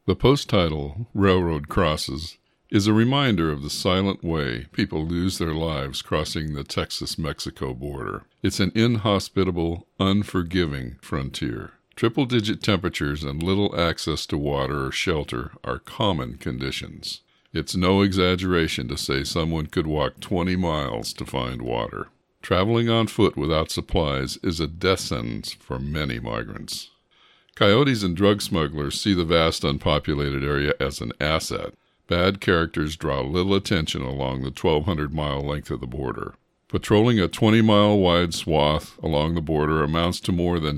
The post title, Railroad Crosses, is a reminder of the silent way people lose their lives crossing the Texas-Mexico border. It's an inhospitable, unforgiving frontier. Triple-digit temperatures and little access to water or shelter are common conditions. It's no exaggeration to say someone could walk 20 miles to find water. Traveling on foot without supplies is a death sentence for many migrants. Coyotes and drug smugglers see the vast unpopulated area as an asset. Bad characters draw little attention along the 1,200-mile length of the border. Patrolling a 20-mile-wide swath along the border amounts to more than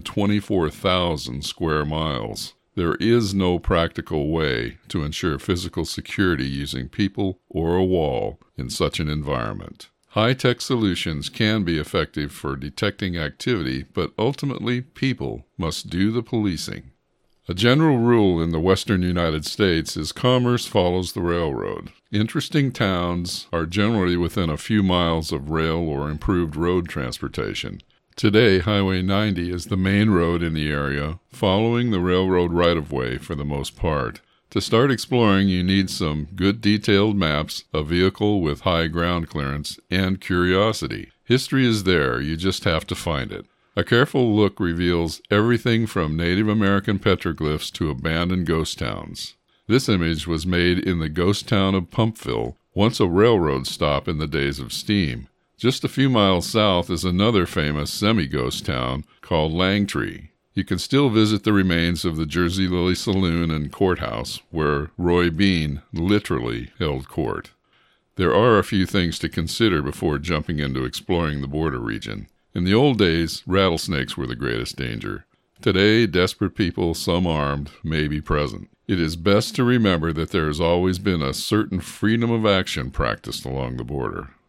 24,000 square miles. There is no practical way to ensure physical security using people or a wall in such an environment. High-tech solutions can be effective for detecting activity, but ultimately people must do the policing. A general rule in the western United States is commerce follows the railroad. Interesting towns are generally within a few miles of rail or improved road transportation. Today, Highway 90 is the main road in the area, following the railroad right-of-way for the most part. To start exploring, you need some good detailed maps, a vehicle with high ground clearance, and curiosity. History is there, you just have to find it. A careful look reveals everything from Native American petroglyphs to abandoned ghost towns. This image was made in the ghost town of Pumpville, once a railroad stop in the days of steam. Just a few miles south is another famous semi-ghost town called Langtree. You can still visit the remains of the Jersey Lily Saloon and Courthouse, where Roy Bean literally held court. There are a few things to consider before jumping into exploring the border region. In the old days, rattlesnakes were the greatest danger. Today, desperate people, some armed, may be present. It is best to remember that there has always been a certain freedom of action practiced along the border.